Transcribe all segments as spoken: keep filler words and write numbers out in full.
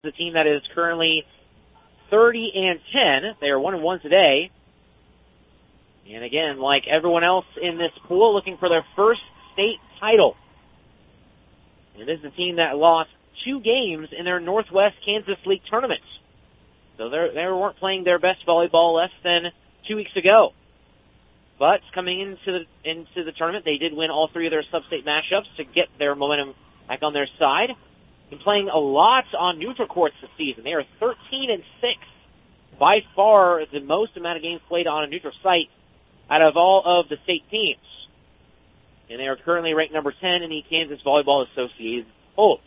The team that is currently thirty and ten. They are one and one today. And again, like everyone else in this pool, looking for their first state title. And this is a team that lost two games in their Northwest Kansas League tournament. So they they weren't playing their best volleyball less than two weeks ago. But coming into the into the tournament, they did win all three of their sub-state matchups to get their momentum back on their side. Been playing a lot on neutral courts this season. They are thirteen and six, by far the most amount of games played on a neutral site out of all of the state teams. And they are currently ranked number ten in the Kansas Volleyball Associated polls.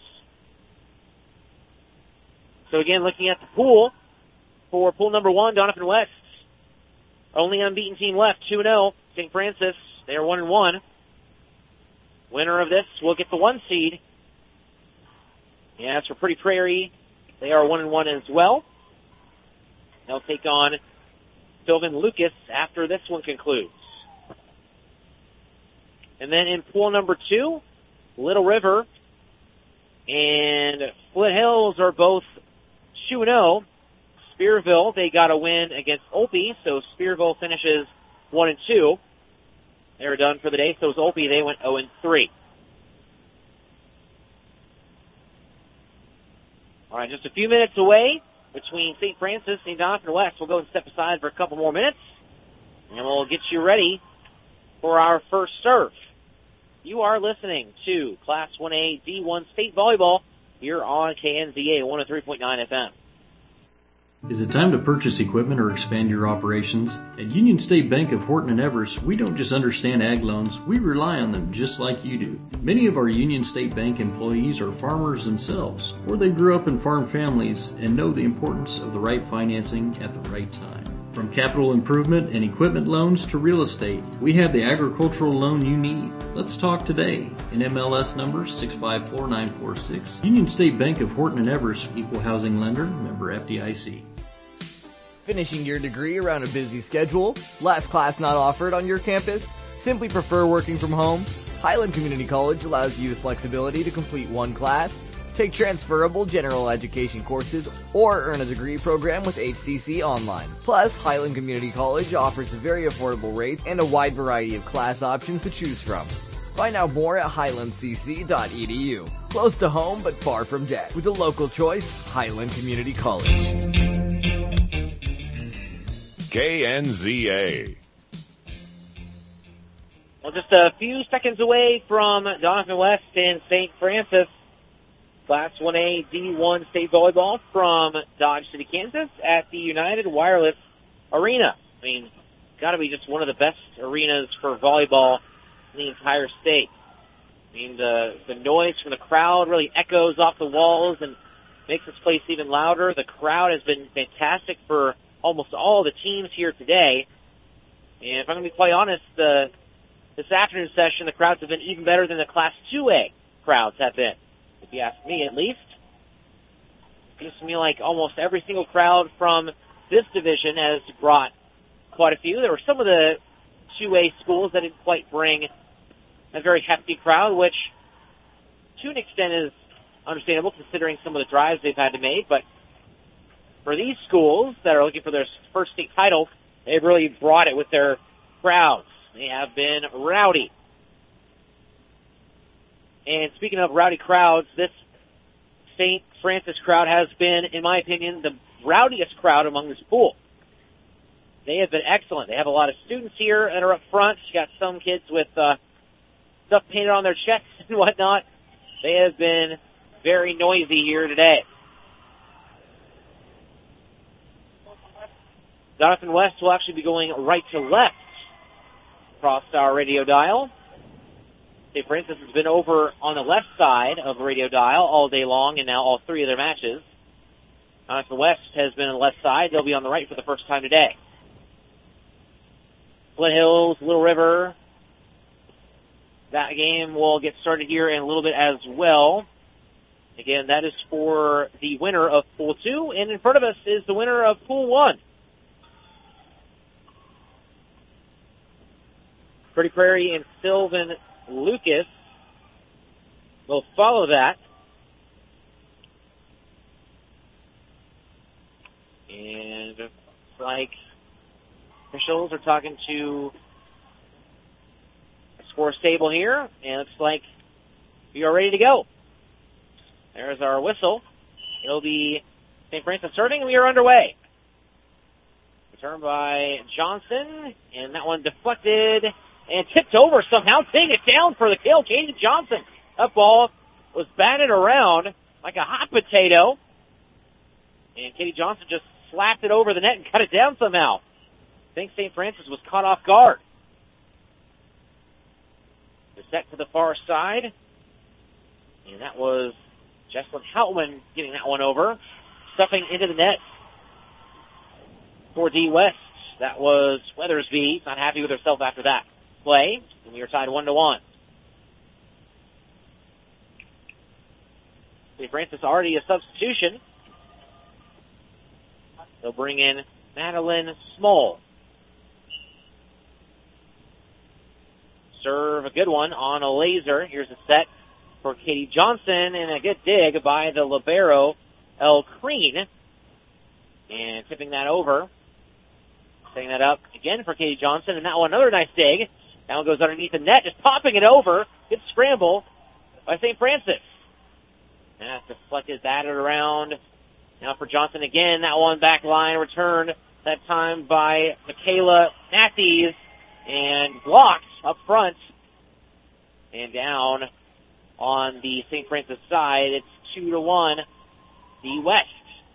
So again, looking at the pool, for pool number one, Doniphan West, only unbeaten team left, two and oh. Saint Francis, they are one and one. Winner of this will get the one seed. And as for Pretty Prairie, they are one and one as well. They'll take on Sylvan Lucas after this one concludes. And then in pool number two, Little River and Flint Hills are both two and oh. Spearville, they got a win against Olpe, so Spearville finishes one and two. They're done for the day. So is Olpe, they went oh and three. All right, just a few minutes away between Saint Francis and Doniphan West. We'll go and step aside for a couple more minutes, and we'll get you ready for our first serve. You are listening to Class one A D one State Volleyball here on K N Z A one oh three point nine F M. Is it time to purchase equipment or expand your operations? At Union State Bank of Horton and Everest, we don't just understand ag loans, we rely on them just like you do. Many of our Union State Bank employees are farmers themselves, or they grew up in farm families and know the importance of the right financing at the right time. From capital improvement and equipment loans to real estate, we have the agricultural loan you need. Let's talk today. In M L S number six five four nine four six, Union State Bank of Horton and Everest, Equal Housing Lender, member F D I C. Finishing your degree around a busy schedule? Last class not offered on your campus? Simply prefer working from home? Highland Community College allows you the flexibility to complete one class, take transferable general education courses, or earn a degree program with H C C Online. Plus, Highland Community College offers very affordable rates and a wide variety of class options to choose from. Find out more at highland c c dot e d u. Close to home but far from debt. With a local choice, Highland Community College. K N Z A. Well, just a few seconds away from Doniphan West and Saint Francis. Class one A D one State Volleyball from Dodge City, Kansas at the United Wireless Arena. I mean, got to be just one of the best arenas for volleyball in the entire state. I mean, the, the noise from the crowd really echoes off the walls and makes this place even louder. The crowd has been fantastic for almost all the teams here today. And if I'm going to be quite honest, uh, this afternoon session, the crowds have been even better than the Class two A crowds have been, if you ask me at least. It seems to me like almost every single crowd from this division has brought quite a few. There were some of the two A schools that didn't quite bring a very hefty crowd, which to an extent is understandable considering some of the drives they've had to make, but for these schools that are looking for their first state title, they've really brought it with their crowds. They have been rowdy. And speaking of rowdy crowds, this Saint Francis crowd has been, in my opinion, the rowdiest crowd among this pool. They have been excellent. They have a lot of students here that are up front. You got some kids with uh, stuff painted on their chests and whatnot. They have been very noisy here today. Doniphan West will actually be going right to left across our radio dial. Saint Francis has been over on the left side of the radio dial all day long, and now all three of their matches. Doniphan West has been on the left side. They'll be on the right for the first time today. Flint Hills, Little River. That game will get started here in a little bit as well. Again, that is for the winner of Pool two, and in front of us is the winner of Pool one. Pretty Prairie and Sylvan Lucas will follow that. And it's like officials are talking to the score stable here, and it looks like we are ready to go. There's our whistle. It'll be Saint Francis starting, and we are underway. Return by Johnson, and that one deflected and tipped over somehow. Taking it down for the kill, Katie Johnson. That ball was batted around like a hot potato, and Katie Johnson just slapped it over the net and cut it down somehow. I think Saint Francis was caught off guard. The set to the far side, and that was Jesslyn Houtman getting that one over, stuffing into the net for D West. That was Weathersby, not happy with herself after that play, and we are tied one to one. Saint Francis already a substitution. They'll bring in Madeline Small. Serve a good one on a laser. Here's a set for Katie Johnson, and a good dig by the libero, Elle Crean. And tipping that over. Setting that up again for Katie Johnson, and that one, another nice dig. That one goes underneath the net, just popping it over. Good scramble by Saint Francis. And that's deflected, batted around. Now for Johnson again, that one back line returned, that time by Michaela Matthews, and blocked up front. And down on the Saint Francis side, it's two to one, the West.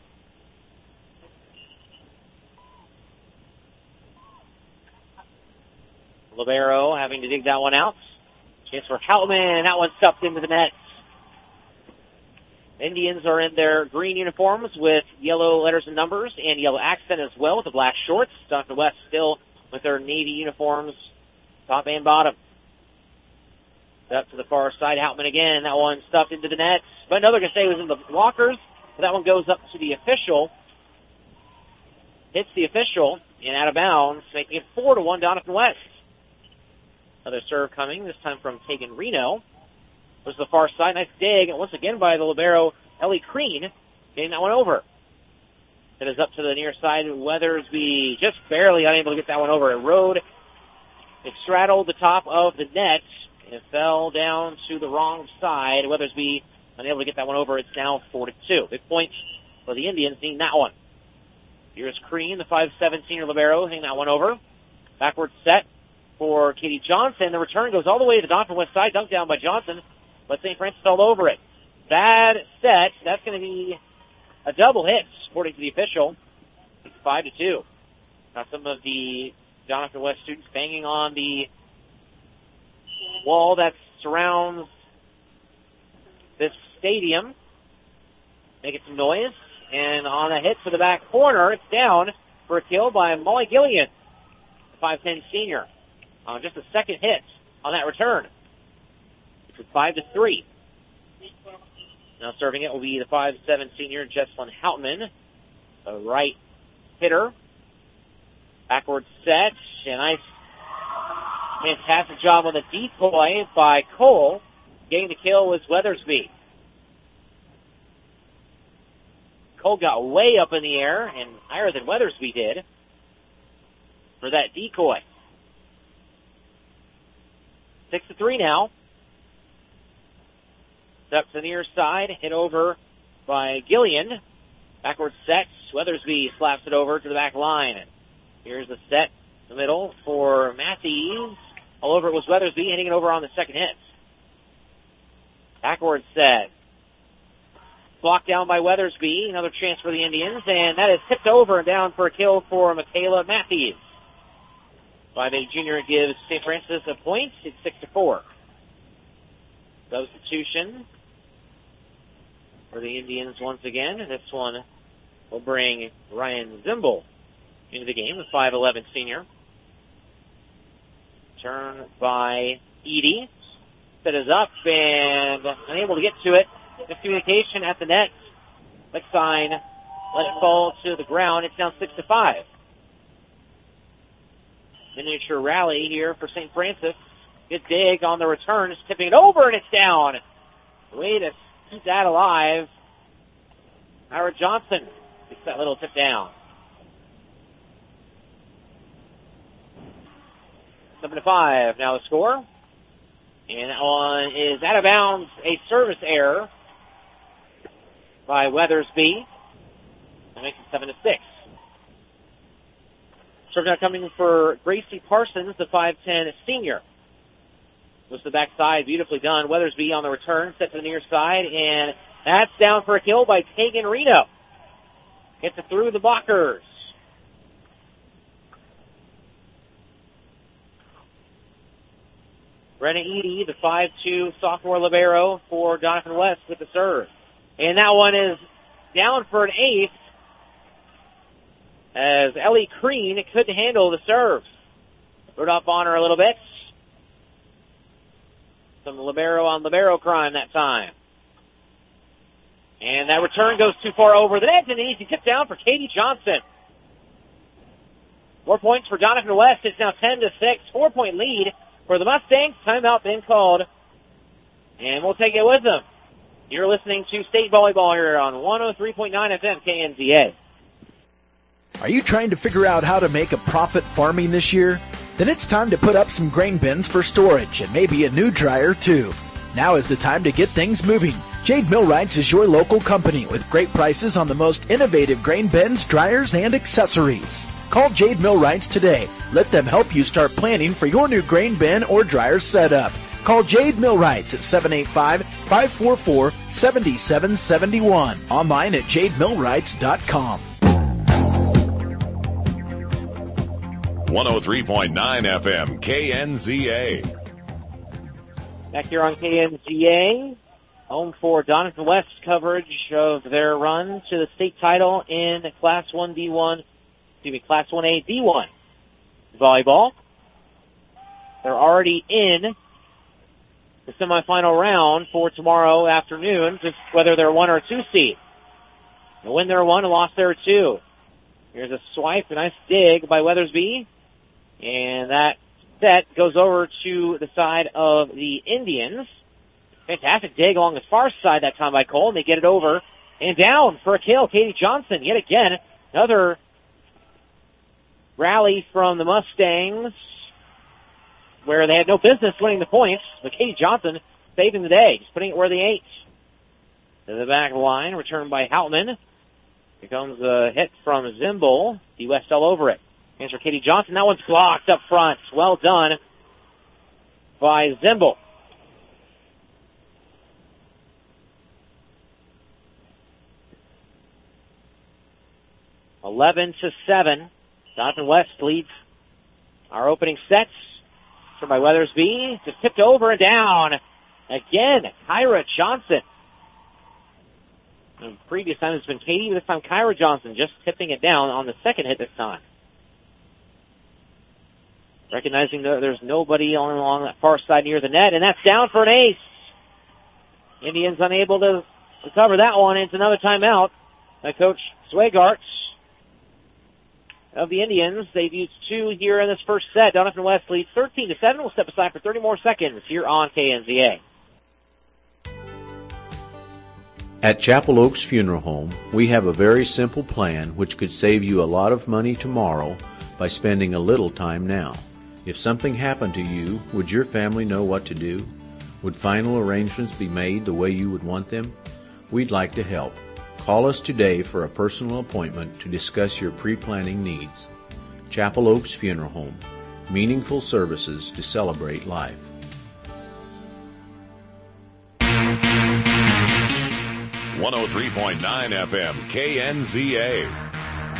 Libero having to dig that one out. Chance for Houtman, and that one stuffed into the net. Indians are in their green uniforms with yellow letters and numbers and yellow accent as well with the black shorts. Doctor West still with their navy uniforms, top and bottom. Up to the far side, Houtman again. That one stuffed into the net. But another can say it was in the blockers. But that one goes up to the official. Hits the official and out of bounds, making it four to one Doniphan West. Another serve coming, this time from Tegan Reno. Goes to the far side, nice dig, and once again by the libero, Ellie Crean, getting that one over. It is up to the near side, Weathersby just barely unable to get that one over. It rode, it straddled the top of the net, and it fell down to the wrong side. Weathersby unable to get that one over. It's now four to two. Big point for the Indians, needing that one. Here's Crean, the five seven senior libero, hitting that one over. Backward set for Katie Johnson. The return goes all the way to the Doniphan West side, dunked down by Johnson, but Saint Francis all over it. Bad set. That's going to be a double hit, according to the official. It's five to two. Now some of the Doniphan West students banging on the wall that surrounds this stadium, making some noise. And on a hit to the back corner, it's down for a kill by Molly Gillian, the five ten senior. On just a second hit on that return. It's five to three. Now serving it will be the five seven senior Jesslyn Houtman, the right hitter. Backward set. A nice, fantastic job on the decoy by Cole. Getting the kill was Weathersby. Cole got way up in the air and higher than Weathersby did for that decoy. Six to three now. Up to the near side, hit over by Gillian. Backward set. Weathersby slaps it over to the back line. Here's the set in the middle for Matthews. All over it was Weathersby, hitting it over on the second hit. Backward set. Blocked down by Weathersby. Another chance for the Indians, and that is tipped over and down for a kill for Michaela Matthews. five eight junior gives Saint Francis a point. It's six to four. Substitution for the Indians once again. This one will bring Ryan Zimble into the game, the five eleven senior. Turn by Edie. Set is up and unable to get to it. Miscommunication at the net. Lickstein let it fall to the ground. It's now six to five. Miniature rally here for Saint Francis. Good dig on the return. It's tipping it over and it's down. Way to keep that alive. Ira Johnson gets that little tip down. Seven to five now the score. And that one is out of bounds, a service error by Weathersby. That makes it seven to six. Serve now coming for Gracie Parsons, the five ten senior. Goes to the backside, beautifully done. Weathersby on the return, set to the near side, and that's down for a kill by Tegan Reno. Gets it through the blockers. Brenna Eady, the five two sophomore libero for Doniphan West with the serve. And that one is down for an ace as Ellie Crean couldn't handle the serves. Rode off on her a little bit. Some libero on libero crime that time. And that return goes too far over the net, and an easy tip down for Katie Johnson. Four points for Doniphan West. It's now ten to six. Four-point lead for the Mustangs. Timeout been called. And we'll take it with them. You're listening to State Volleyball here on one oh three point nine F M K N Z A. Are you trying to figure out how to make a profit farming this year? Then it's time to put up some grain bins for storage and maybe a new dryer too. Now is the time to get things moving. Jade Millwrights is your local company with great prices on the most innovative grain bins, dryers, and accessories. Call Jade Millwrights today. Let them help you start planning for your new grain bin or dryer setup. Call Jade Millwrights at seven eight five, five four four, seven seven seven one. Online at jade millwrights dot com. one oh three point nine F M K N Z A. Back here on K N Z A, home for Doniphan West coverage of their run to the state title in Class one D one, excuse me, Class one A D one volleyball. They're already in the semifinal round for tomorrow afternoon, just whether they're one or a two seed. A win there one, a loss there two. Here's a swipe, a nice dig by Weathersby, and that set goes over to the side of the Indians. Fantastic dig along the far side that time by Cole, and they get it over and down for a kill. Katie Johnson, yet again, another rally from the Mustangs where they had no business winning the points, but Katie Johnson saving the day, just putting it where they ate. To the back line, returned by Houtman. Here comes a hit from Zimble. D West all over it. Answer Katie Johnson. That one's blocked up front. Well done by Zimble. Eleven to seven. Doniphan West leads our opening sets. Turned by Weathersby. Just tipped over and down. Again, Kyra Johnson. And previous time it's been Katie. This time Kyra Johnson just tipping it down on the second hit this time. Recognizing that there's nobody on along that far side near the net, and that's down for an ace. Indians unable to recover that one. It's another timeout by Coach Swigart of the Indians. They've used two here in this first set. Doniphan West leads thirteen to seven. We'll step aside for thirty more seconds here on K N Z A. At Chapel Oaks Funeral Home, we have a very simple plan which could save you a lot of money tomorrow by spending a little time now. If something happened to you, would your family know what to do? Would final arrangements be made the way you would want them? We'd like to help. Call us today for a personal appointment to discuss your pre-planning needs. Chapel Oaks Funeral Home. Meaningful services to celebrate life. one oh three point nine F M K N Z A.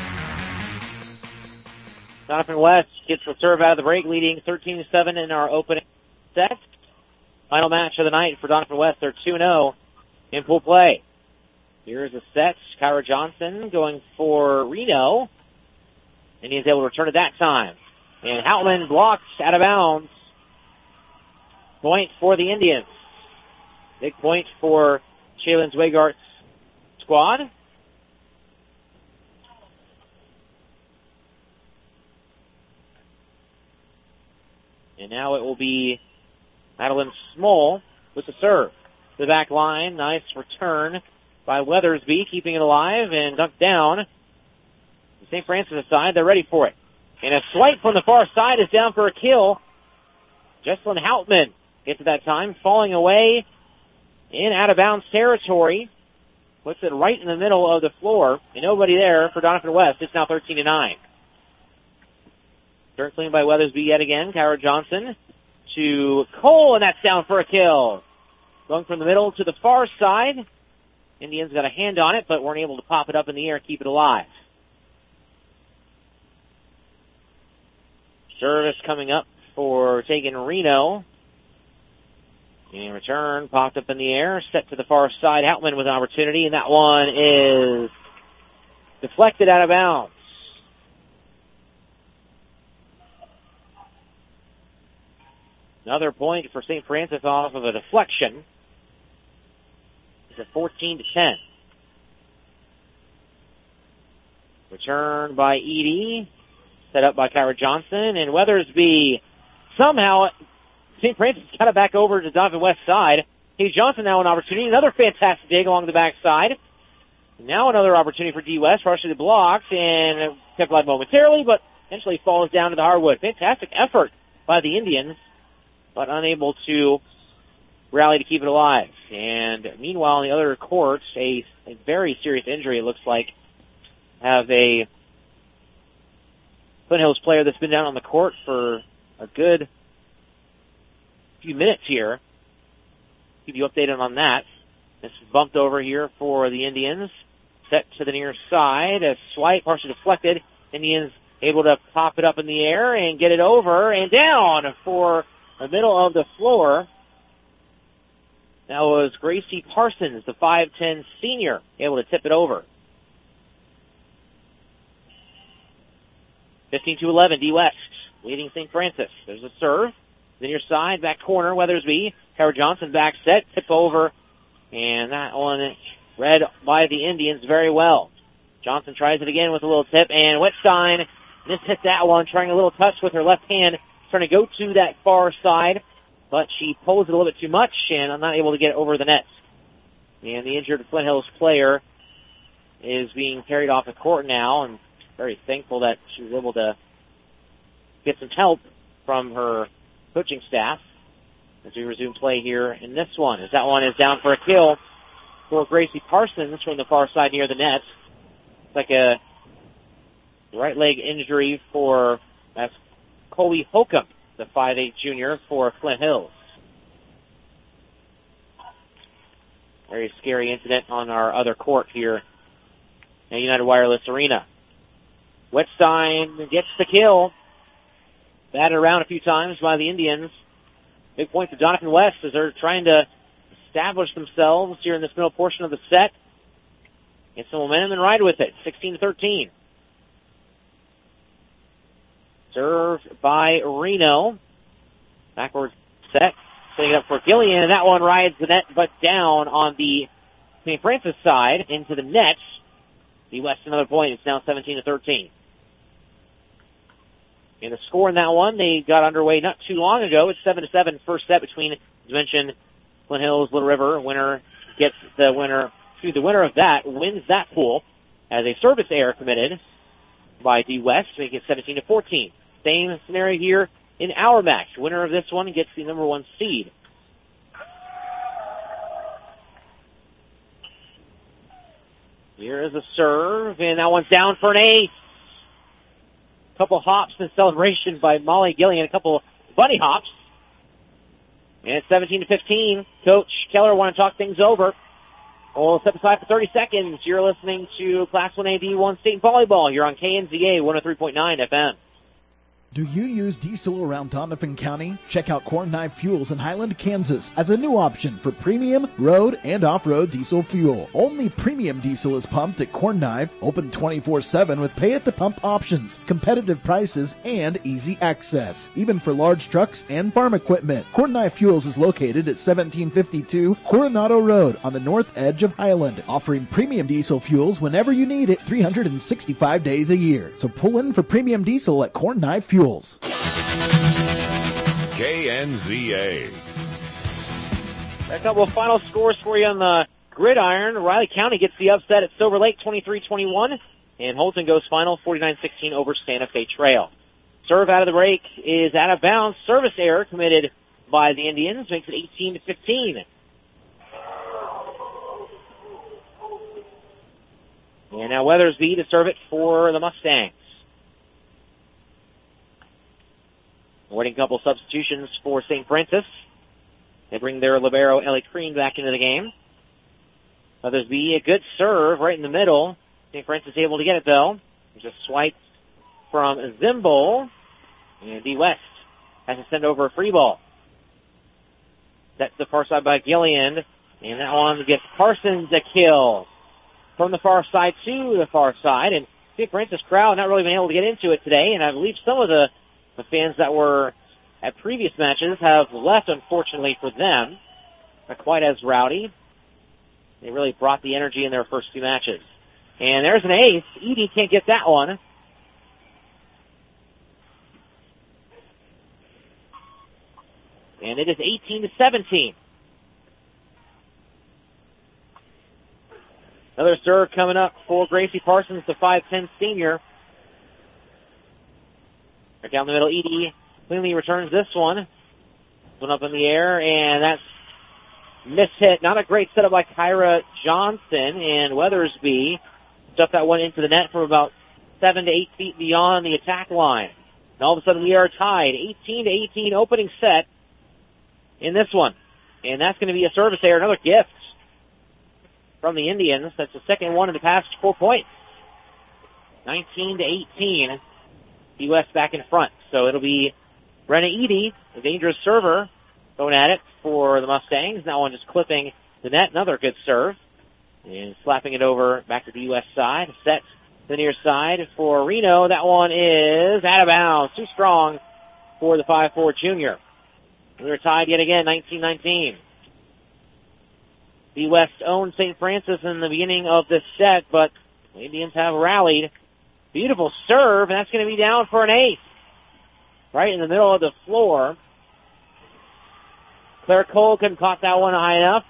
Doniphan West gets the serve out of the break, leading thirteen to seven in our opening set. Final match of the night for Doniphan West. They're two and oh in pool play. Here's a set. Kyra Johnson going for Reno. And he's able to return it that time. And Houtman blocks out of bounds. Point for the Indians. Big point for Shaylin Zwigart's squad. And now it will be Madeline Small with the serve. To the back line, nice return by Weathersby, keeping it alive and dunked down. Saint Francis side, they're ready for it. And a swipe from the far side is down for a kill Jesselyn Houtman gets it that time, falling away in out-of-bounds territory. Puts it right in the middle of the floor, and nobody there for Donovan West. It's now thirteen to nine. Turn clean by Weathersby yet again. Kyra Johnson to Cole, and that's down for a kill. Going from the middle to the far side. Indians got a hand on it, but weren't able to pop it up in the air and keep it alive. Service coming up for Tegan Reno. In return, popped up in the air, set to the far side. Houtman with an opportunity, and that one is deflected out of bounds. Another point for Saint Francis off of a deflection. It's at fourteen to ten. Return by Edie, set up by Kyra Johnson, and Weathersby somehow Saint Francis got it back over to Donovan West's side. Hayes Johnson now an opportunity. Another fantastic dig along the backside. Now another opportunity for D. West, partially blocked and kept alive momentarily, but eventually falls down to the hardwood. Fantastic effort by the Indians, but unable to rally to keep it alive. And meanwhile, in the other court, a, a very serious injury, it looks like, have a Flint Hills player that's been down on the court for a good few minutes here. Keep you updated on that. This is bumped over here for the Indians. Set to the near side. A swipe, partially deflected. Indians able to pop it up in the air and get it over and down for the middle of the floor. That was Gracie Parsons, the five ten senior, able to tip it over. fifteen to eleven, D. West leading Saint Francis. There's a serve. The near side, back corner, Weathersby. Kyra Johnson back set, tip over. And that one read by the Indians very well. Johnson tries it again with a little tip, and Wettstein just hit that one, trying a little touch with her left hand, trying to go to that far side, but she pulls it a little bit too much, and I'm not able to get it over the net. And the injured Flint Hills player is being carried off the court now, and very thankful that she was able to get some help from her coaching staff as we resume play here in this one. As that one is down for a kill for Gracie Parsons from the far side near the net. It's like a right leg injury for that's Coley Holcomb, the five eight junior for Flint Hills. Very scary incident on our other court here at United Wireless Arena. Wettstein gets the kill. Batted around a few times by the Indians. Big point for Donovan West as they're trying to establish themselves here in this middle portion of the set. Get some momentum and ride with it. sixteen to thirteen. Served by Reno. Backward set. Setting it up for Gillian, and that one rides the net, but down on the Saint Francis side into the net. The West another point. It's now seventeen to thirteen. And the score in that one, they got underway not too long ago. It's seven to seven first set between, as mentioned, Flint Hills, Little River. Winner gets the winner, excuse me, the winner of that wins that pool as a service error committed by D. West, making it seventeen to fourteen. Same scenario here in our match. Winner of this one gets the number one seed. Here is a serve, and that one's down for an ace. Couple hops in celebration by Molly Gillian, a couple bunny hops. And it's seventeen to fifteen. Coach Keller want to talk things over. We'll step aside for thirty seconds. You're listening to Class one A D one State Volleyball here on K N Z A one oh three point nine F M. Do you use diesel around Donovan County? Check out Corn Knife Fuels in Highland, Kansas as a new option for premium, road, and off-road diesel fuel. Only premium diesel is pumped at Corn Knife, open twenty-four seven with pay-at-the-pump options, competitive prices, and easy access, even for large trucks and farm equipment. Corn Knife Fuels is located at seventeen fifty-two Coronado Road on the north edge of Highland, offering premium diesel fuels whenever you need it three hundred sixty-five days a year. So pull in for premium diesel at Corn Knife Fuels. K N Z A. A couple of final scores for you on the gridiron. Riley County gets the upset at Silver Lake twenty-three twenty-one, and Holton goes final forty-nine sixteen over Santa Fe Trail. Serve out of the break is out of bounds. Service error committed by the Indians, makes it eighteen to fifteen. And now Weathersby to serve it for the Mustangs. Waiting a couple substitutions for Saint Francis. They bring their libero, Ellie Crean, back into the game. Weathersby, a good serve right in the middle. Saint Francis able to get it, though. There's a swipe from Zimble. And D. West has to send over a free ball. That's the far side by Gillian. And that one gets Parsons a kill. From the far side to the far side. And Saint Francis crowd not really been able to get into it today. And I believe some of the, the fans that were at previous matches have left, unfortunately for them. Not quite as rowdy. They really brought the energy in their first two matches. And there's an ace. Edie can't get that one. And it is eighteen to seventeen. Another serve coming up for Gracie Parsons, the five ten senior. Right down the middle, Edie cleanly returns this one. One up in the air, and that's mishit. Not a great setup by Kyra Johnson, and Weathersby stuffed that one into the net from about seven to eight feet beyond the attack line. And all of a sudden we are tied, eighteen to eighteen, opening set in this one. And that's going to be a service error, another gift from the Indians. That's the second one in the past four points. nineteen to eighteen, D. West back in front. So it'll be Brenna Edie, the dangerous server, going at it for the Mustangs. That one just clipping the net. Another good serve. And slapping it over back to the U S side. Set to the near side for Reno. That one is out of bounds. Too strong for the five four junior. They're tied yet again, nineteen nineteen. The West owned Saint Francis in the beginning of this set, but the Indians have rallied. Beautiful serve, and that's going to be down for an ace. Right in the middle of the floor. Claire Colgan caught that one high enough.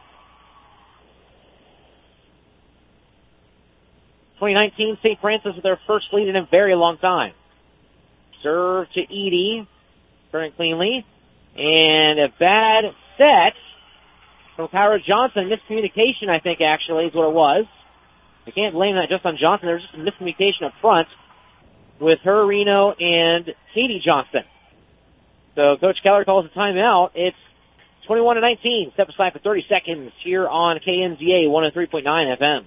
twenty nineteen, Saint Francis with their first lead in a very long time. Serve to Edie, turning cleanly. And a bad set from Kyra Johnson. Miscommunication, I think, actually, is what it was. I can't blame that just on Johnson. There was just a miscommunication up front with her, Reno, and Katie Johnson. So Coach Keller calls a timeout. It's twenty-one to nineteen. Step aside for thirty seconds here on K N Z A one oh three point nine F M.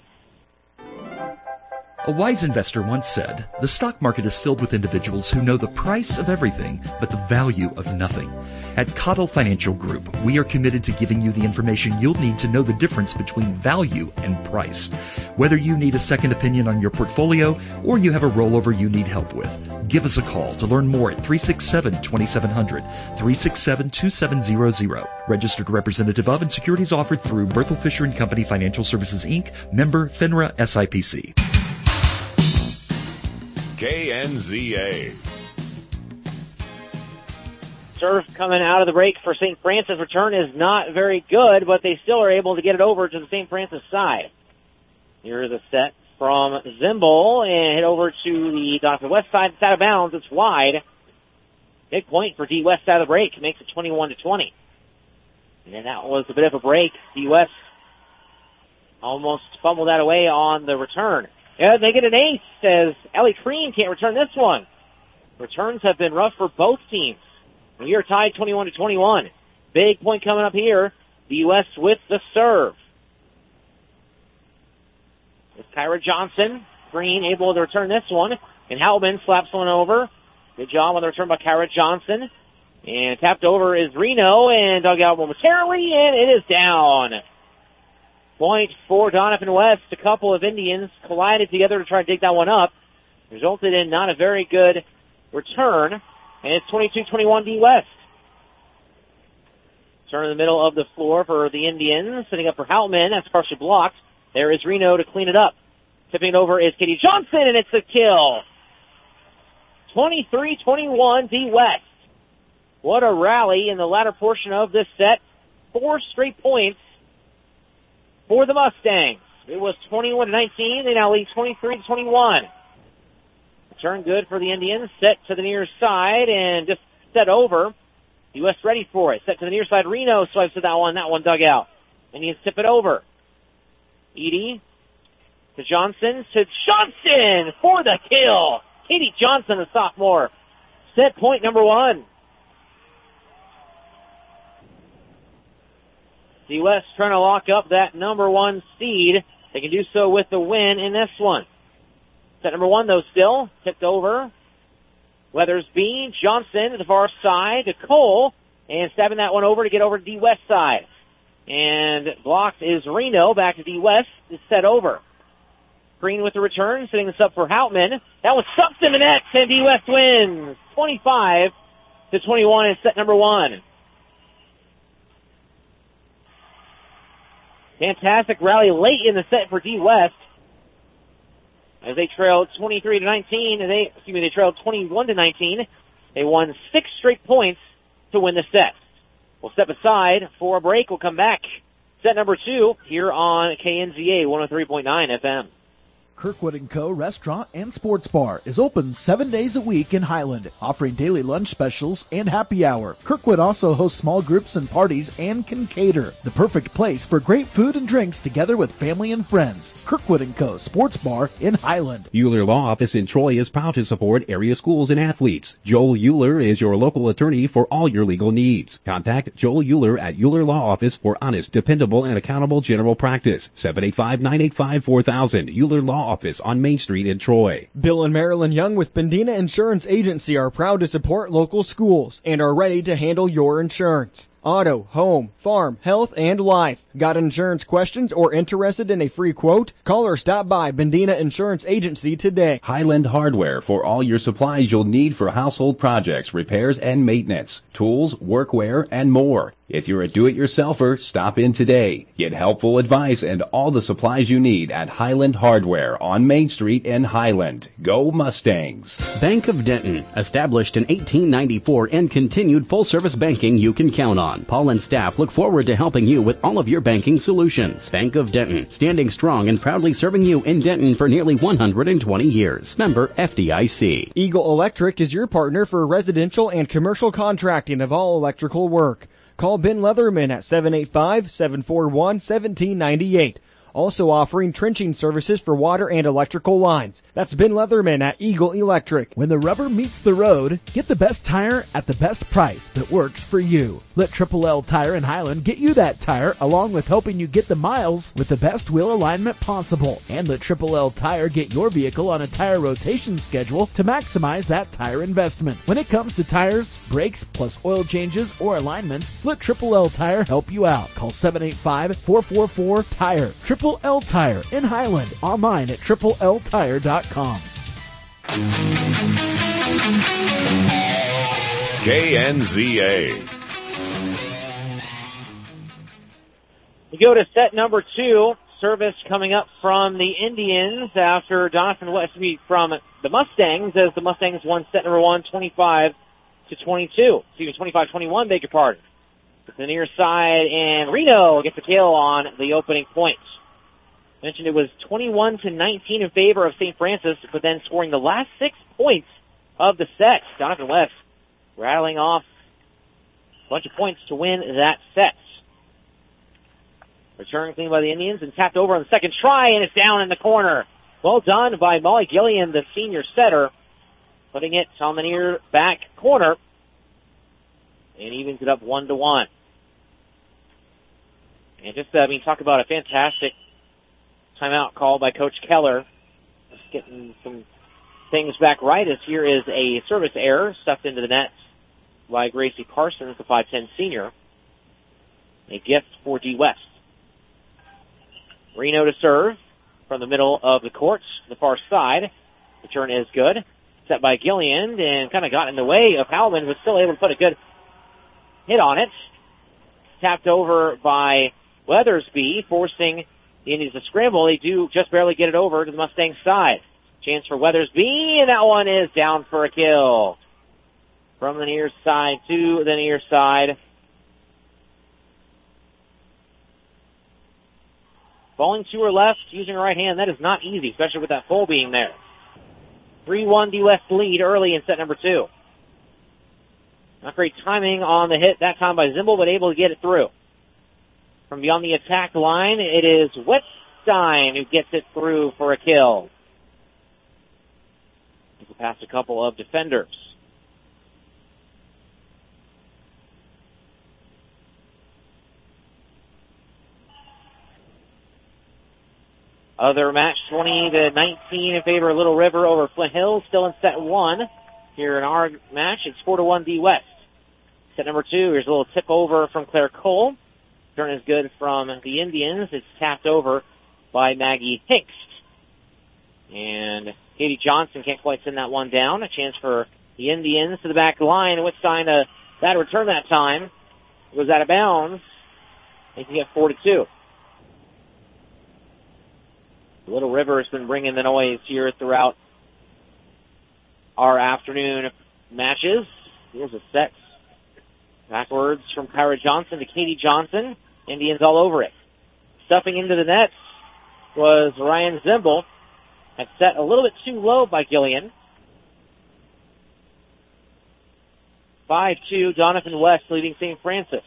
A wise investor once said, "The stock market is filled with individuals who know the price of everything but the value of nothing." At Cottle Financial Group, we are committed to giving you the information you'll need to know the difference between value and price. Whether you need a second opinion on your portfolio or you have a rollover you need help with, give us a call to learn more at three six seven, two seven zero zero, three six seven, two seven zero zero. Registered representative of and securities offered through Berthel Fisher and Company Financial Services, Incorporated, member FINRA S I P C. K N Z A. Serve coming out of the break for Saint Francis. Return is not very good, but they still are able to get it over to the Saint Francis side. Here's a set from Zimble and hit over to the Donovan West side. It's out of bounds. It's wide. Big point for D. West out of the break. Makes it twenty-one to twenty. And that was a bit of a break. D. West almost fumbled that away on the return. Yeah, they get an ace, says Ellie Crean can't return this one. Returns have been rough for both teams. We are tied twenty-one to twenty-one. Big point coming up here. The U S with the serve. It's Kyra Johnson. Green able to return this one. And Halbin slaps one over. Good job on the return by Kyra Johnson. And tapped over is Reno and dug out momentarily, and it is down. Point for Donovan West. A couple of Indians collided together to try to dig that one up. Resulted in not a very good return. And it's twenty-two twenty-one D. West. Turn in the middle of the floor for the Indians. Sitting up for Houtman. That's partially blocked. There is Reno to clean it up. Tipping it over is Katie Johnson, and it's a kill. twenty-three twenty-one D. West. What a rally in the latter portion of this set. Four straight points for the Mustangs. It was twenty-one to nineteen. They now lead twenty-three to twenty-one. Return good for the Indians. Set to the near side and just set over. D West ready for it. Set to the near side. Reno swipes to that one. That one dug out. Indians tip it over. Edie to Johnson. To Johnson for the kill. Katie Johnson, the sophomore. Set point number one. D West trying to lock up that number one seed. They can do so with the win in this one. Set number one, though, still tipped over. Weathersby, Johnson to the far side to Cole, and stabbing that one over to get over to D West side. And blocked is Reno. Back to D West is set over. Green with the return, setting this up for Houtman. That was sucked in the net, and D West wins twenty-five to twenty-one in set number one. Fantastic rally late in the set for D West, as they trailed twenty-three to nineteen. And they, excuse me, they trailed twenty-one to nineteen. They won six straight points to win the set. We'll step aside for a break. We'll come back. Set number two here on K N Z A one oh three point nine F M. Kirkwood and Co. Restaurant and Sports Bar is open seven days a week in Highland, offering daily lunch specials and happy hour. Kirkwood also hosts small groups and parties and can cater. The perfect place for great food and drinks together with family and friends. Kirkwood and Co. Sports Bar in Highland. Euler Law Office in Troy is proud to support area schools and athletes. Joel Euler is your local attorney for all your legal needs. Contact Joel Euler at Euler Law Office for honest, dependable, and accountable general practice. seven eight five, nine eight five, four thousand. Euler Law Office on Main Street in Troy. Bill and Marilyn Young with Bendina Insurance Agency are proud to support local schools and are ready to handle your insurance. Auto, home, farm, health, and life. Got insurance questions or interested in a free quote? Call or stop by Bendina Insurance Agency today. Highland Hardware for all your supplies you'll need for household projects, repairs, and maintenance. Tools, workwear, and more. If you're a do-it-yourselfer, stop in today. Get helpful advice and all the supplies you need at Highland Hardware on Main Street in Highland. Go Mustangs! Bank of Denton, established in eighteen ninety-four and continued full-service banking you can count on. Paul and staff look forward to helping you with all of your banking solutions. Bank of Denton, standing strong and proudly serving you in Denton for nearly one hundred twenty years. Member F D I C. Eagle Electric is your partner for residential and commercial contracting of all electrical work. Call Ben Leatherman at seven eight five, seven four one, one seven nine eight. Also offering trenching services for water and electrical lines. That's Ben Leatherman at Eagle Electric. When the rubber meets the road, get the best tire at the best price that works for you. Let Triple L Tire in Highland get you that tire, along with helping you get the miles with the best wheel alignment possible. And let Triple L Tire get your vehicle on a tire rotation schedule to maximize that tire investment. When it comes to tires, brakes, plus oil changes or alignments, let Triple L Tire help you out. Call seven eight five, four four four, TIRE. Triple L Tire in Highland. Online at triple L tire dot com. K N Z A. We go to set number two. Service coming up from the Indians after Donovan Westby from the Mustangs, as the Mustangs won set number one, twenty-five to twenty-two. Excuse me, twenty-five twenty-one, beg your pardon. To the near side, and Reno gets the kill on the opening point. Mentioned it was twenty-one to nineteen in favor of Saint Francis, but then scoring the last six points of the set. Donovan West rattling off a bunch of points to win that set. Return clean by the Indians and tapped over on the second try, and it's down in the corner. Well done by Molly Gillian, the senior setter, putting it on the near back corner, and evens it up one to one. And just, uh, I mean, talk about a fantastic timeout call by Coach Keller. Just getting some things back right, as here is a service error stuffed into the net by Gracie Parsons, the five ten senior. A gift for D West. Reno to serve from the middle of the court, the far side. Return is good. Set by Gillian, and kind of got in the way of Howland, was still able to put a good hit on it. Tapped over by Weathersby, forcing the Indians to scramble. They do just barely get it over to the Mustang side. Chance for Weathersby, and that one is down for a kill. From the near side to the near side. Falling to her left, using her right hand, that is not easy, especially with that full being there. three one D West lead early in set number two. Not great timing on the hit that time by Zimble, but able to get it through. From beyond the attack line, it is Wettstein who gets it through for a kill. He can pass a couple of defenders. Other match, twenty to nineteen in favor of Little River over Flint Hills, still in set one. Here in our match, it's four to one D West. Set number two, here's a little tip over from Claire Cole. Turn is good from the Indians. It's tapped over by Maggie Hicks. And Katie Johnson can't quite send that one down. A chance for the Indians to the back line. Wettstein, a bad return that time. It goes out of bounds. They can get four to two. Little River has been bringing the noise here throughout our afternoon matches. Here's a set. Backwards from Kyra Johnson to Katie Johnson. Indians all over it. Stuffing into the net was Ryan Zimble. That's set a little bit too low by Gillian. five two, Donovan West leading Saint Francis.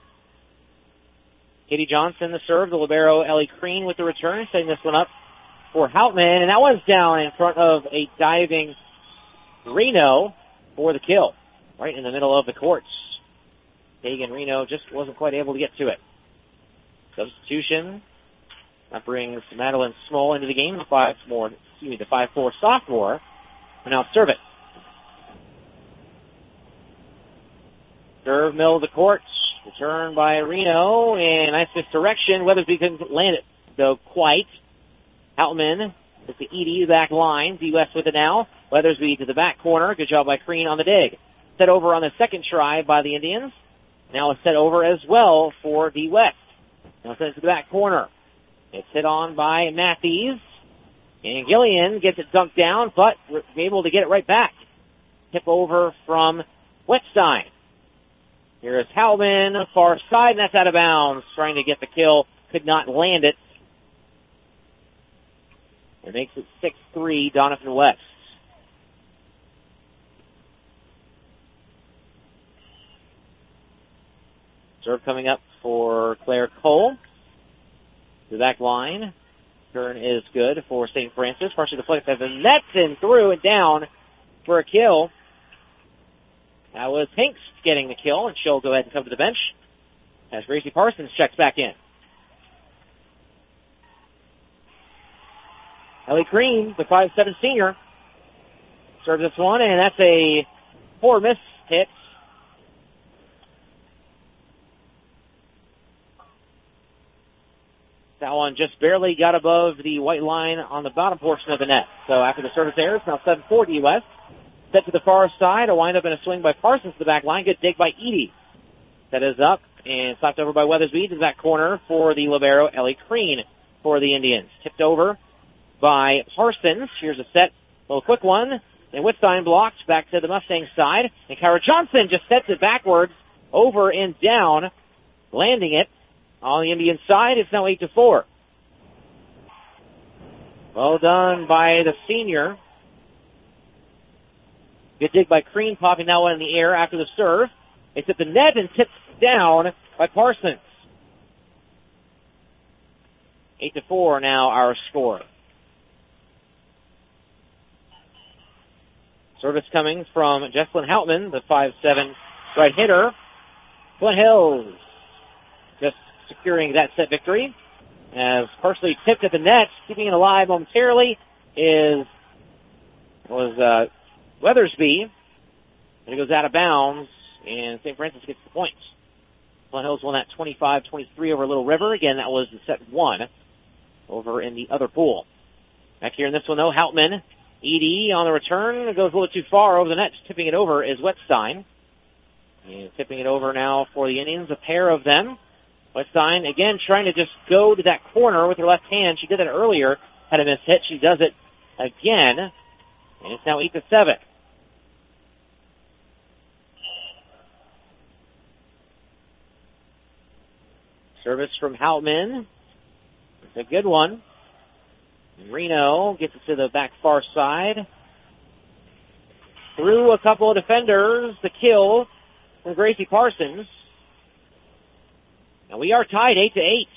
Katie Johnson the serve, the libero Ellie Crean with the return, setting this one up for Houtman, and that one's down in front of a diving Reno for the kill, right in the middle of the courts. Hagen Reno just wasn't quite able to get to it. Substitution. That brings Madeline Small into the game, the five more, excuse me, the five four sophomore, and now serve it. Serve middle of the courts. Return by Reno, and nice misdirection. Weathersby couldn't land it, though, quite. Houtman with the Edie back line. D West with it now. Weathersby to the back corner. Good job by Crean on the dig. Set over on the second try by the Indians. Now a set over as well for D West. Now sent it to the back corner. It's hit on by Matthews. And Gillian gets it dunked down, but able to get it right back. Tip over from Wettstein. Here is Houtman, far side, and that's out of bounds. Trying to get the kill, could not land it. It makes it six three, Donovan West. Serve coming up for Claire Cole. The back line. Turn is good for Saint Francis. Partially deflected by the nets and through and down for a kill. That was Hinks getting the kill, and she'll go ahead and come to the bench as Gracie Parsons checks back in. Ellie Crean, the five seven senior, serves this one, and that's a poor miss hit. That one just barely got above the white line on the bottom portion of the net. So after the service error, it's now seven four D West. Set to the far side, a wind-up and a swing by Parsons to the back line. Good dig by Edie. That is up and slapped over by Weathersby to the back corner for the libero, Ellie Crean, for the Indians. Tipped over by Parsons. Here's a set, a little quick one. And Wettstein blocked back to the Mustang side. And Kyra Johnson just sets it backwards, over and down, landing it on the Indian side. It's now eight to four. Well done by the senior. Good dig by Crean, popping that one in the air after the serve. It's at the net and tipped down by Parsons. Eight to four now our score. Service coming from Jesslyn Houtman, the five seven right hitter. Flint Hills just securing that set victory. As partially tipped at the net, keeping it alive momentarily, is was uh, Weathersby. And it goes out of bounds, and Saint Francis gets the points. Flint Hills won that twenty-five twenty-three over Little River. Again, that was the set one over in the other pool. Back here in this one, though, Houtman. Edie on the return. It goes a little too far over the net. Tipping it over is Wettstein. And tipping it over now for the Indians, a pair of them. Wettstein, again, trying to just go to that corner with her left hand. She did that earlier, had a miss hit. She does it again. And it's now eight to seven. Service from Houtman. It's a good one. Reno gets it to the back far side. Through a couple of defenders. The kill from Gracie Parsons. And we are tied eight to eight.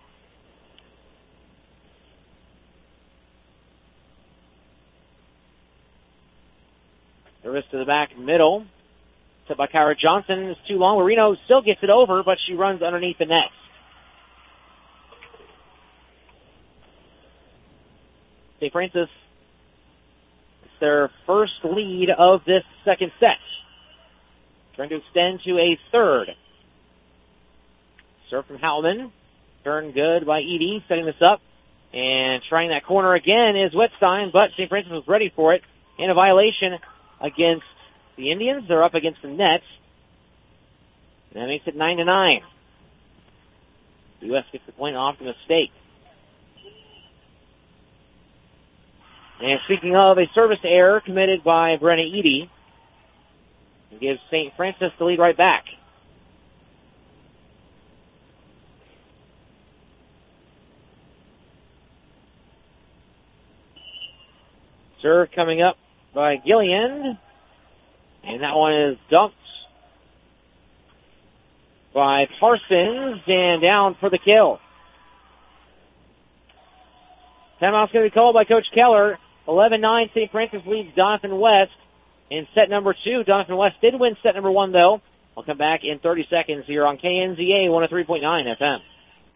Service to the back middle. Set by Kyra Johnson. It's too long. Marino still gets it over, but she runs underneath the net. Saint Francis, it's their first lead of this second set. Trying to extend to a third. Serve from Howman. Turn good by Edie, setting this up. And trying that corner again is Wettstein, but Saint Francis was ready for it. And a violation against the Indians. They're up against the net. And that makes it nine to nine. The U S gets the point off the mistake. And speaking of a service error committed by Brenna Edie, it gives Saint Francis the lead right back. Serve coming up by Gillian. And that one is dunked by Parsons and down for the kill. Timeout's going to be called by Coach Keller. eleven nine, Saint Francis leads Donovan West in set number two. Donovan West did win set number one, though. I'll come back in thirty seconds here on K N Z A one oh three point nine F M.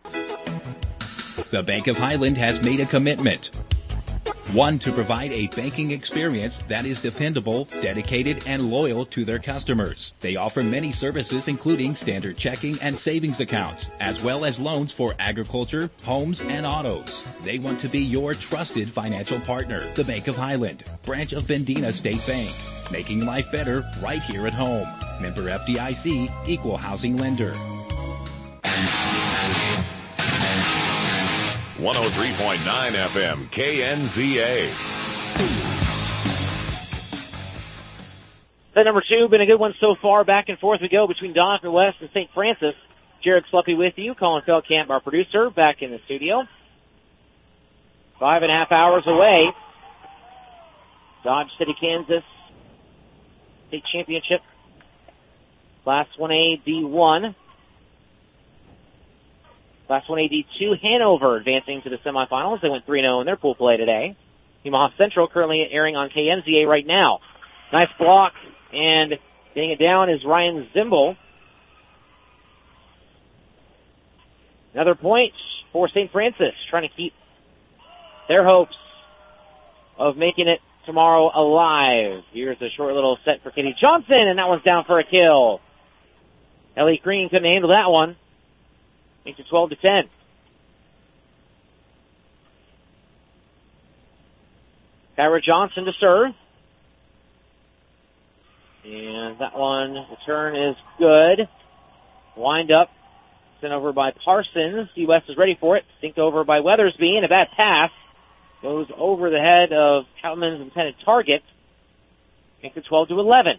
The Bank of Highland has made a commitment. One, to provide a banking experience that is dependable, dedicated, and loyal to their customers. They offer many services including standard checking and savings accounts, as well as loans for agriculture, homes, and autos. They want to be your trusted financial partner. The Bank of Highland, branch of Bendina State Bank, making life better right here at home. Member F D I C, Equal Housing Lender. one oh three point nine F M, K N Z A. Set number two, been a good one so far. Back and forth we go between Donovan West and Saint Francis. Jared Sluppy with you. Colin Feldkamp, our producer, back in the studio. Five and a half hours away. Dodge City, Kansas State Championship. Class one A D one. Class one A D two, Hanover advancing to the semifinals. They went three and oh in their pool play today. Omaha Central currently airing on K N Z A right now. Nice block, and getting it down is Ryan Zimble. Another point for Saint Francis, trying to keep their hopes of making it tomorrow alive. Here's a short little set for Katie Johnson, and that one's down for a kill. Ellie Green couldn't handle that one. Makes it twelve to ten. Kyra Johnson to serve. And that one, the turn is good. Wind up, sent over by Parsons. U S is ready for it. Synced over by Weathersby, and a bad pass. Goes over the head of Howman's intended target. Makes it twelve to eleven.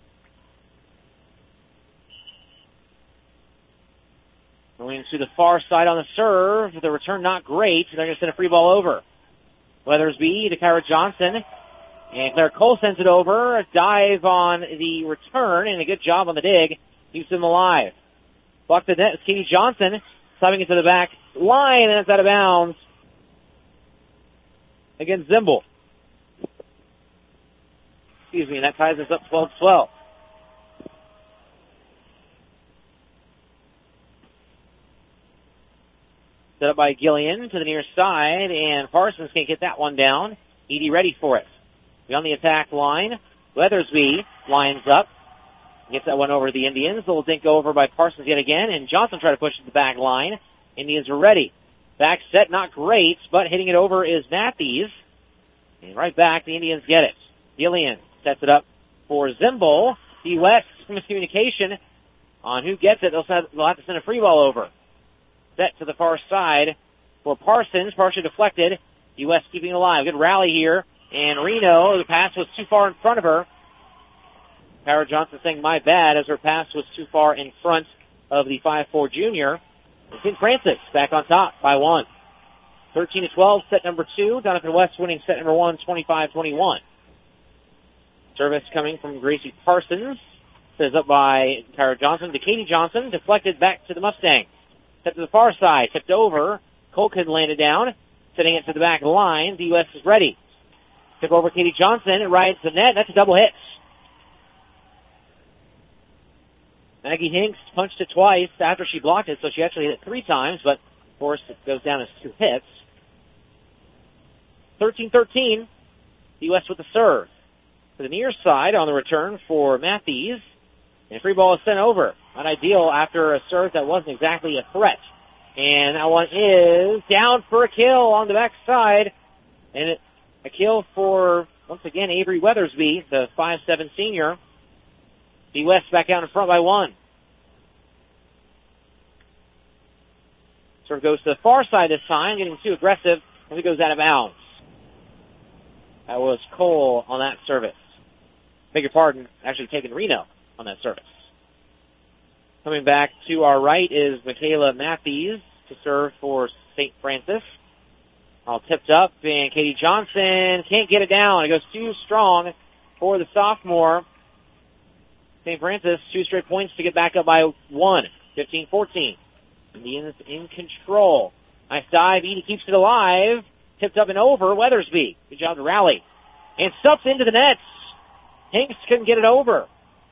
Going to the far side on the serve. The return not great. They're going to send a free ball over. Weathersby to Kyra Johnson. And Claire Cole sends it over. A dive on the return and a good job on the dig. Keeps them alive. Block the net is Katie Johnson. Slapping it to the back line, and it's out of bounds against Zimble. Excuse me, and that ties us up twelve twelve. Set up by Gillian to the near side, and Parsons can't get that one down. Edie ready for it. Beyond the attack line, Weathersby lines up. Gets that one over to the Indians. A little dink over by Parsons yet again, and Johnson try to push it to the back line. Indians are ready. Back set, not great, but hitting it over is Matthews. And right back, the Indians get it. Gillian sets it up for Zimble. The West miscommunication on who gets it. They'll have, they'll have to send a free ball over. Set to the far side for Parsons, partially deflected. U S keeping it alive. Good rally here. And Reno, the pass was too far in front of her. Kyra Johnson saying, my bad, as her pass was too far in front of the five four junior. Saint Francis back on top by one. thirteen to twelve, set number two. Donovan West winning set number one, twenty-five twenty-one. Service coming from Gracie Parsons. Is up by Tyra Johnson to Katie Johnson, deflected back to the Mustangs. Set to the far side, tipped over. Colkin landed down, sending it to the back line. The U S is ready. Took over Katie Johnson, it rides the net. That's a double hit. Maggie Hinks punched it twice after she blocked it, so she actually hit it three times, but of course it goes down as two hits. thirteen thirteen, the U S with the serve. To the near side on the return for Matthews. And free ball is sent over. Not ideal after a serve that wasn't exactly a threat. And that one is down for a kill on the back side. And it, a kill for, once again, Avery Weathersby, the five seven senior. The West back out in front by one. Serve goes to the far side this time, getting too aggressive, and it goes out of bounds. That was Cole on that service. Beg your pardon, actually taking Reno on that service. Coming back to our right is Michaela Matthews to serve for Saint Francis. All tipped up, and Katie Johnson can't get it down. It goes too strong for the sophomore. Saint Francis, two straight points to get back up by one, fifteen fourteen. Indians in control. Nice dive. Edie keeps it alive. Tipped up and over. Weathersby. Good job to rally. And stuffs into the nets. Hinks couldn't get it over.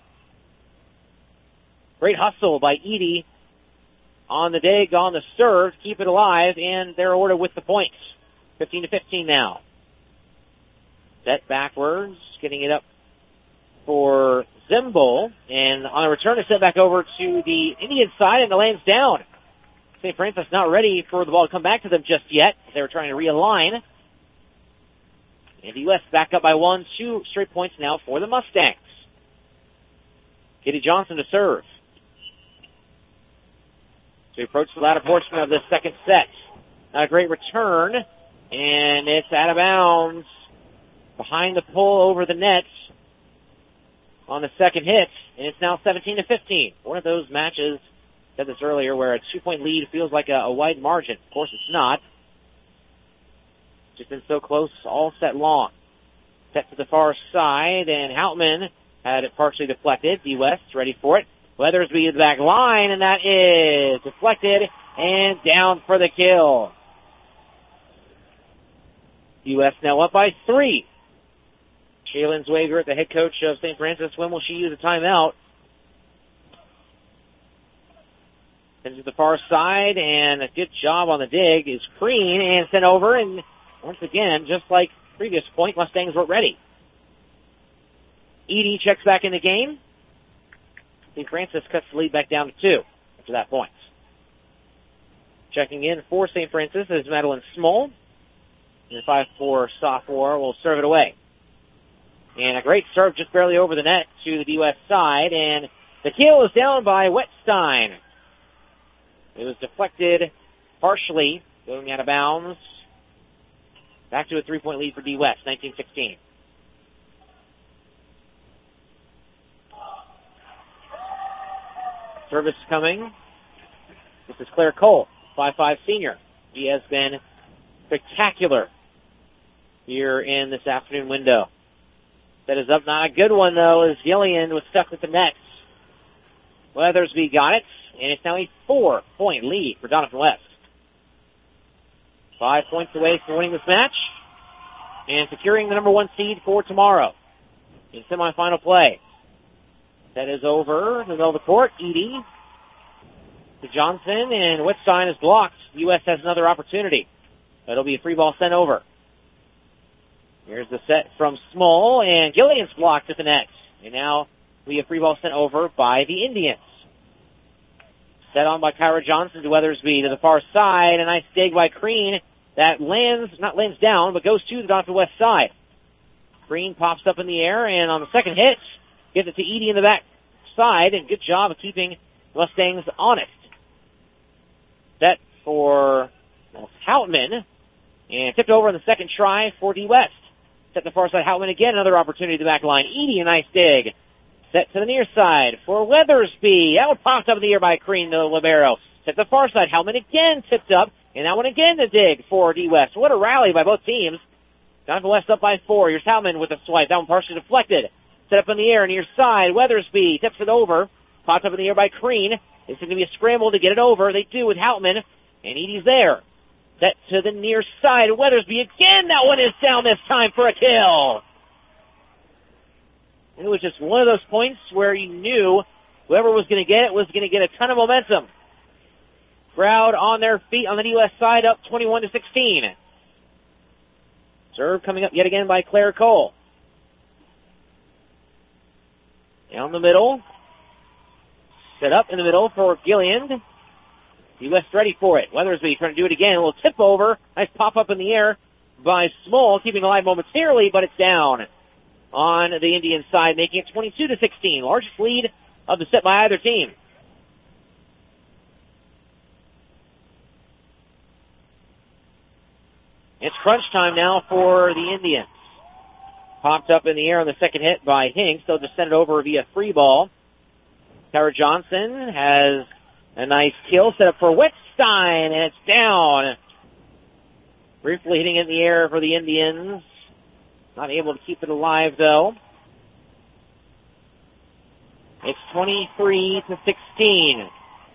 Great hustle by Edie on the dig, on the serve. Keep it alive, and they're ordered with the points. fifteen to fifteen now. Set backwards. Getting it up for Zimble. And on the return, it's sent back over to the Indian side, and it lands down. Saint Francis not ready for the ball to come back to them just yet. They were trying to realign. And the U S back up by one, two straight points now for the Mustangs. Katie Johnson to serve. So we approach the latter portion of the second set. Not a great return, and it's out of bounds. Behind the pull over the net on the second hit, and it's now seventeen to fifteen. One of those matches, said this earlier, where a two-point lead feels like a, a wide margin. Of course, it's not. Just been so close all set long. Set to the far side, and Houtman had it partially deflected. D West ready for it. Weathersby to the back line, and that is deflected and down for the kill. U S now up by three. Shaylin Zwagert, the head coach of Saint Francis. When will she use a timeout? Into the far side, and a good job on the dig is Crean, and sent over, and once again, just like previous point, Mustangs weren't ready. Edie checks back in the game. Saint Francis cuts the lead back down to two after that point. Checking in for Saint Francis is Madeline Small. And the five four sophomore will serve it away. And a great serve just barely over the net to the D West side, and the kill is down by Wettstein. It was deflected partially, going out of bounds. Back to a three-point lead for D West, nineteen sixteen. Service coming. This is Claire Cole, five five senior. She has been spectacular here in this afternoon window. That is up, not a good one, though, as Gillian was stuck with the nets. Weathersby got it, and it's now a four-point lead for Donovan West. Five points away from winning this match and securing the number one seed for tomorrow in semifinal play. That is over in the middle of the court. Edie to Johnson, and Wettstein is blocked. U S has another opportunity. That'll be a free ball sent over. Here's the set from Small, and Gillian's blocked at the net. And now we have free ball sent over by the Indians. Set on by Kyra Johnson to Weathersby to the far side. A nice dig by Crean that lands, not lands down, but goes to the Donovan West side. Crean pops up in the air, and on the second hit, gives it to Edie in the back side, and good job of keeping the Mustangs honest. Set for Houtman, and tipped over on the second try for D West. Set to the far side, Houtman again, another opportunity to the back line. Edie, a nice dig. Set to the near side for Weathersby. That one popped up in the air by Crean, the libero. Set to the far side, Houtman again tipped up, and that one again to dig for D West. What a rally by both teams. Donovan West up by four. Here's Houtman with a swipe. That one partially deflected. set up in the air, near side. Weathersby tips it over. Popped up in the air by Crean. It's going to be a scramble to get it over. They do with Houtman, and Edie's there. Set to the near side. Weathersby again. That one is down this time for a kill. It was just one of those points where you knew whoever was going to get it was going to get a ton of momentum. Crowd on their feet on the D West side, up twenty-one to sixteen. Serve coming up yet again by Claire Cole. Down the middle. Set up in the middle for Gilliland. D West ready for it. Weathersby trying to do it again. A little tip over. Nice pop up in the air by Small, keeping alive momentarily, but it's down on the Indian side, making it twenty-two to sixteen. Largest lead of the set by either team. It's crunch time now for the Indians. Popped up in the air on the second hit by Hinks. They'll just send it over via free ball. Tara Johnson has a nice kill set up for Wettstein, and it's down. Briefly hitting in the air for the Indians. Not able to keep it alive, though. It's twenty-three to sixteen.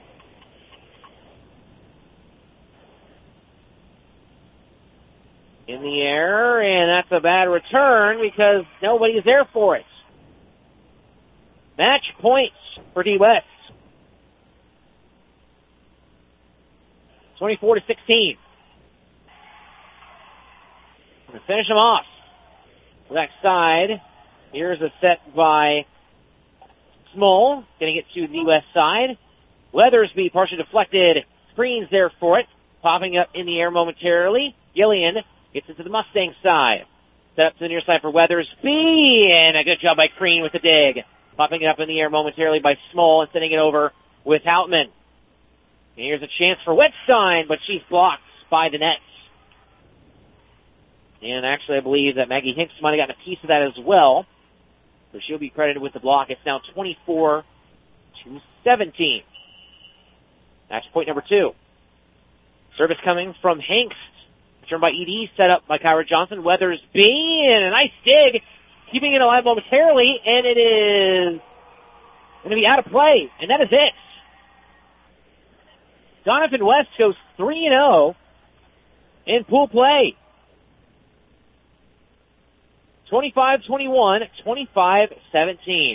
In the air, and that's a bad return because nobody's there for it. Match points for D West. twenty-four to sixteen. To finish them off. Back side. Here's a set by Small. Going to get to the West side. Weathersby partially deflected. Screens there for it. Popping up in the air momentarily. Gillian gets it to the Mustang side. Set up to the near side for Weathersby. And a good job by Crean with the dig. Popping it up in the air momentarily by Small and sending it over with Houtman. And here's a chance for Wettstein, but she's blocked by the nets. And actually, I believe that Maggie Hinks might have gotten a piece of that as well. So she'll be credited with the block. It's now twenty-four to seventeen. Match point number two. Service coming from Hinks. Returned by E D, set up by Kyra Johnson. Weathersby, and a nice dig. Keeping it alive momentarily, and it is going to be out of play. And that is it. Donovan West goes three and oh in pool play. twenty-five twenty-one, twenty-five seventeen.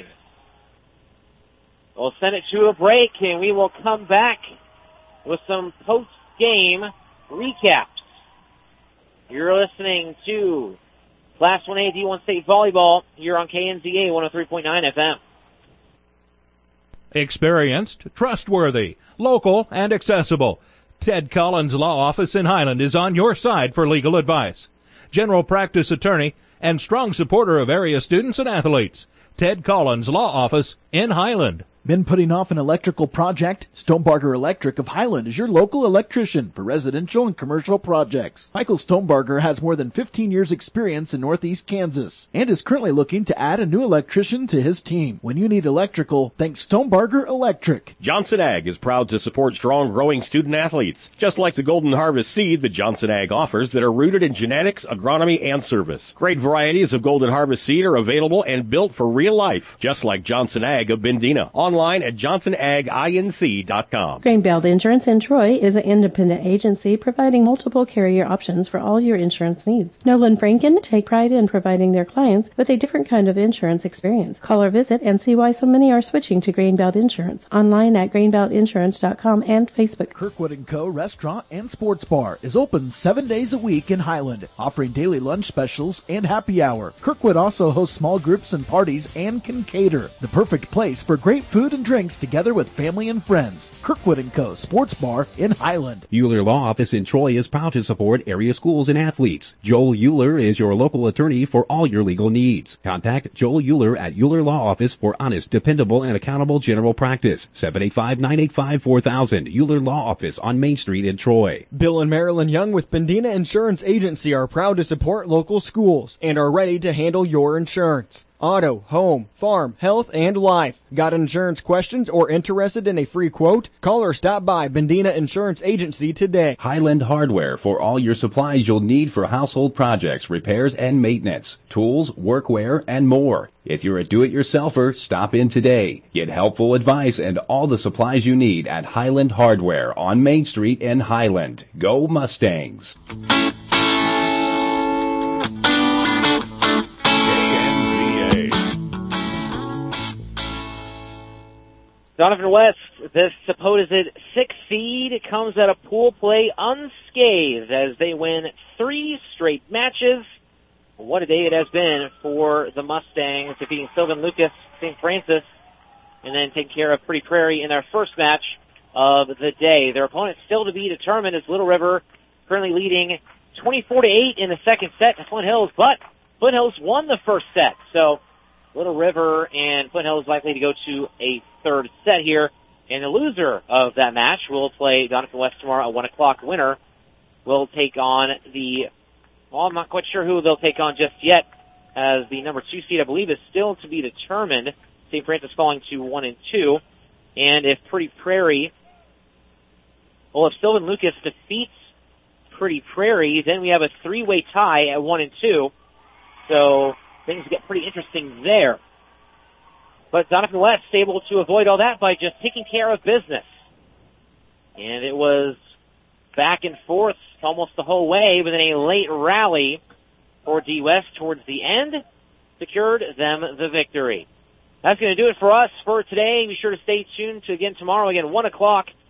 We'll send it to a break, and we will come back with some post-game recaps. You're listening to Class one A D one State Volleyball here on K N Z A one oh three point nine F M. Experienced, trustworthy, local, and accessible. Ted Collins Law Office in Highland is on your side for legal advice. General practice attorney and strong supporter of area students and athletes. Ted Collins Law Office in Highland. Been putting off an electrical project? Stonebarger Electric of Highland is your local electrician for residential and commercial projects. Michael Stonebarger has more than fifteen years experience in Northeast Kansas and is currently looking to add a new electrician to his team. When you need electrical, think Stonebarger Electric. Johnson Ag is proud to support strong growing student athletes, just like the Golden Harvest seed that Johnson Ag offers that are rooted in genetics, agronomy, and service. Great varieties of Golden Harvest seed are available and built for real life, just like Johnson Ag of Bendina. Online at johnson ag inc dot com. Grainbelt Insurance in Troy is an independent agency providing multiple carrier options for all your insurance needs. Nolan Franken take pride in providing their clients with a different kind of insurance experience. Call or visit and see why so many are switching to Grainbelt Insurance. Online at grainbelt insurance dot com and Facebook. Kirkwood and Co. Restaurant and Sports Bar is open seven days a week in Highland, offering daily lunch specials and happy hour. Kirkwood also hosts small groups and parties and can cater. The perfect place for great food and drinks together with family and friends. Kirkwood and Co. Sports Bar in Highland. Euler Law Office in Troy is proud to support area schools and athletes. Joel Euler is your local attorney for all your legal needs. Contact Joel Euler at Euler Law Office for honest, dependable, and accountable general practice. seven eight five, nine eight five, four thousand. Euler Law Office on Main Street in Troy. Bill and Marilyn Young with Bendina Insurance Agency are proud to support local schools and are ready to handle your insurance. auto, home, farm, health, and life. Got insurance questions or interested in a free quote? Call or stop by Bendina Insurance Agency today. Highland Hardware for all your supplies you'll need for household projects, repairs, and maintenance, tools, workwear, and more. If you're a do-it-yourselfer, stop in today. Get helpful advice and all the supplies you need at Highland Hardware on Main Street in Highland. Go Mustangs! Donovan West, this supposed sixth seed, comes out of pool play unscathed as they win three straight matches. What a day it has been for the Mustangs, defeating Sylvan Lucas, Saint Francis, and then taking care of Pretty Prairie in their first match of the day. Their opponent still to be determined is Little River, currently leading twenty-four to eight in the second set to Flint Hills, but Flint Hills won the first set, so Little River and Flint Hills likely to go to a third set here, and the loser of that match will play Donovan West tomorrow at one o'clock. Winner will take on the, well, I'm not quite sure who they'll take on just yet, as the number two seed, I believe, is still to be determined. Saint Francis falling to one and two, and if Pretty Prairie, well, if Sylvan Lucas defeats Pretty Prairie, then we have a three-way tie at one and two, so things get pretty interesting there. But Donovan West able to avoid all that by just taking care of business. And it was back and forth almost the whole way, but then a late rally for D West towards the end secured them the victory. That's going to do it for us for today. Be sure to stay tuned to again tomorrow, again, one o'clock